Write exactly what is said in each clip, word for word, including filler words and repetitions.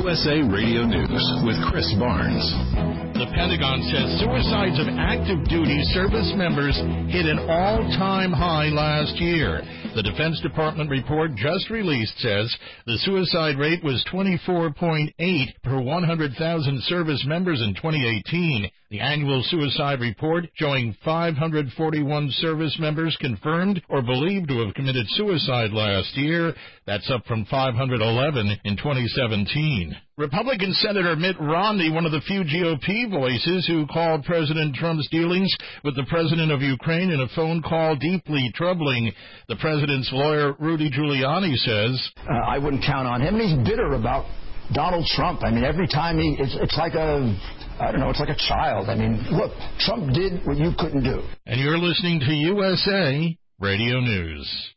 S A Radio News with Chris Barnes. The Pentagon says suicides of active duty service members hit an all-time high last year. The Defense Department report just released says the suicide rate was twenty-four point eight per one hundred thousand service members in twenty eighteen. The annual suicide report showing five hundred forty-one service members confirmed or believed to have committed suicide last year. That's up from five hundred eleven in twenty seventeen. Republican Senator Mitt Romney, one of the few G O P voices who called President Trump's dealings with the president of Ukraine in a phone call deeply troubling. The president's lawyer, Rudy Giuliani, says, uh, I wouldn't count on him, and he's bitter about Donald Trump. I mean, every time he, it's, it's like a, I don't know, it's like a child. I mean, look, Trump did what you couldn't do. And you're listening to U S A Radio News.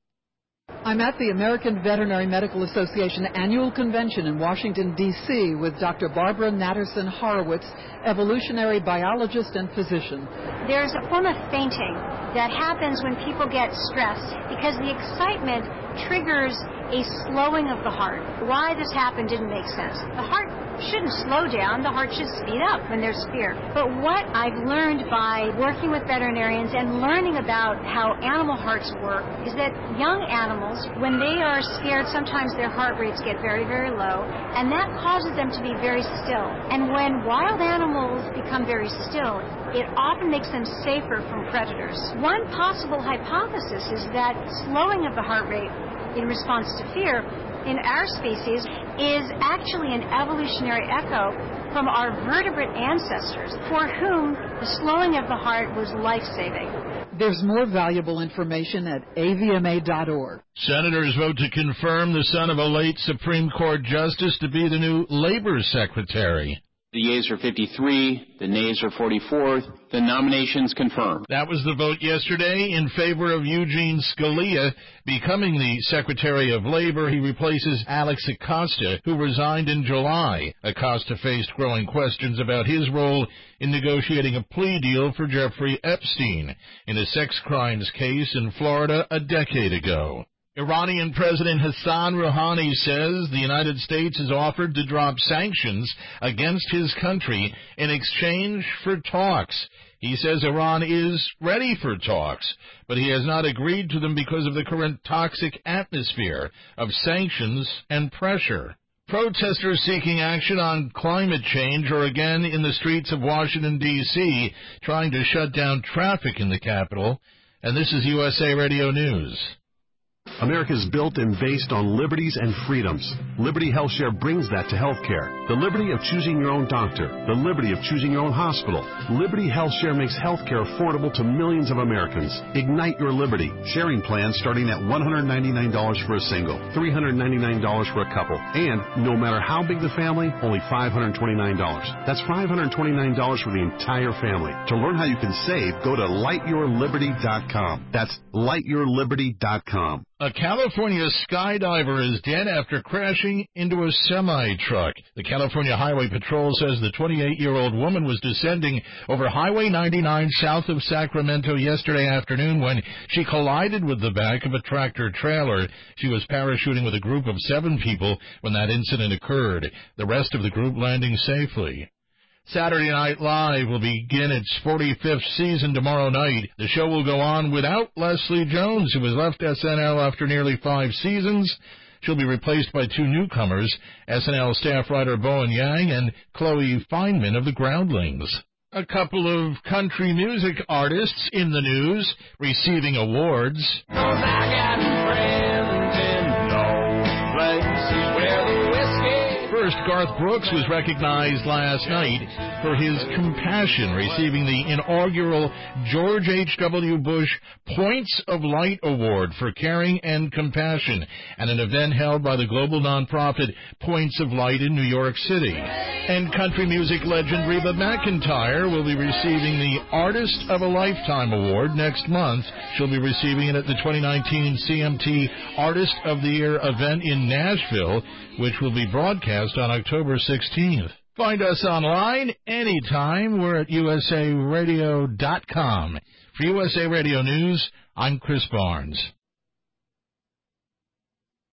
I'm at the American Veterinary Medical Association annual convention in Washington, D C with Doctor Barbara Natterson Horowitz, evolutionary biologist and physician. There's a form of fainting that happens when people get stressed because the excitement triggers a slowing of the heart. Why this happened didn't make sense. The heart shouldn't slow down. The heart should speed up when there's fear. But what I've learned by working with veterinarians and learning about how animal hearts work is that young animals, when they are scared, sometimes their heart rates get very, very low, and that causes them to be very still. And when wild animals become very still, it often makes them safer from predators. One possible hypothesis is that slowing of the heart rate in response to fear in our species is actually an evolutionary echo from our vertebrate ancestors for whom the slowing of the heart was life-saving. There's more valuable information at A V M A dot org. Senators vote to confirm the son of a late Supreme Court justice to be the new Labor Secretary. The yeas are fifty-three, the nays are forty-four. The nomination's confirmed. That was the vote yesterday in favor of Eugene Scalia becoming the Secretary of Labor. He replaces Alex Acosta, who resigned in July. Acosta faced growing questions about his role in negotiating a plea deal for Jeffrey Epstein in a sex crimes case in Florida a decade ago. Iranian President Hassan Rouhani says the United States has offered to drop sanctions against his country in exchange for talks. He says Iran is ready for talks, but he has not agreed to them because of the current toxic atmosphere of sanctions and pressure. Protesters seeking action on climate change are again in the streets of Washington, D C, trying to shut down traffic in the capital. And this is U S A Radio News. America's built and based on liberties and freedoms. Liberty HealthShare brings that to healthcare. The liberty of choosing your own doctor. The liberty of choosing your own hospital. Liberty HealthShare makes healthcare affordable to millions of Americans. Ignite your liberty. Sharing plans starting at one hundred ninety-nine dollars for a single, three hundred ninety-nine dollars for a couple, and no matter how big the family, only five hundred twenty-nine dollars. That's five hundred twenty-nine dollars for the entire family. To learn how you can save, go to light your liberty dot com. That's light your liberty dot com. A California skydiver is dead after crashing into a semi-truck. The California Highway Patrol says the twenty-eight-year-old woman was descending over Highway ninety-nine south of Sacramento yesterday afternoon when she collided with the back of a tractor-trailer. She was parachuting with a group of seven people when that incident occurred, the rest of the group landing safely. Saturday Night Live will begin its forty-fifth season tomorrow night. The show will go on without Leslie Jones, who has left S N L after nearly five seasons. She'll be replaced by two newcomers, S N L staff writer Bowen Yang and Chloe Fineman of the Groundlings. A couple of country music artists in the news receiving awards. First, Garth Brooks was recognized last night for his compassion, receiving the inaugural George H W. Bush Points of Light Award for Caring and Compassion at an event held by the global nonprofit Points of Light in New York City. And country music legend Reba McEntire will be receiving the Artist of a Lifetime Award next month. She'll be receiving it at the twenty nineteen C M T Artist of the Year event in Nashville, which will be broadcast on October sixteenth. Find us online anytime. We're at U S A radio dot com. For U S A Radio News, I'm Chris Barnes.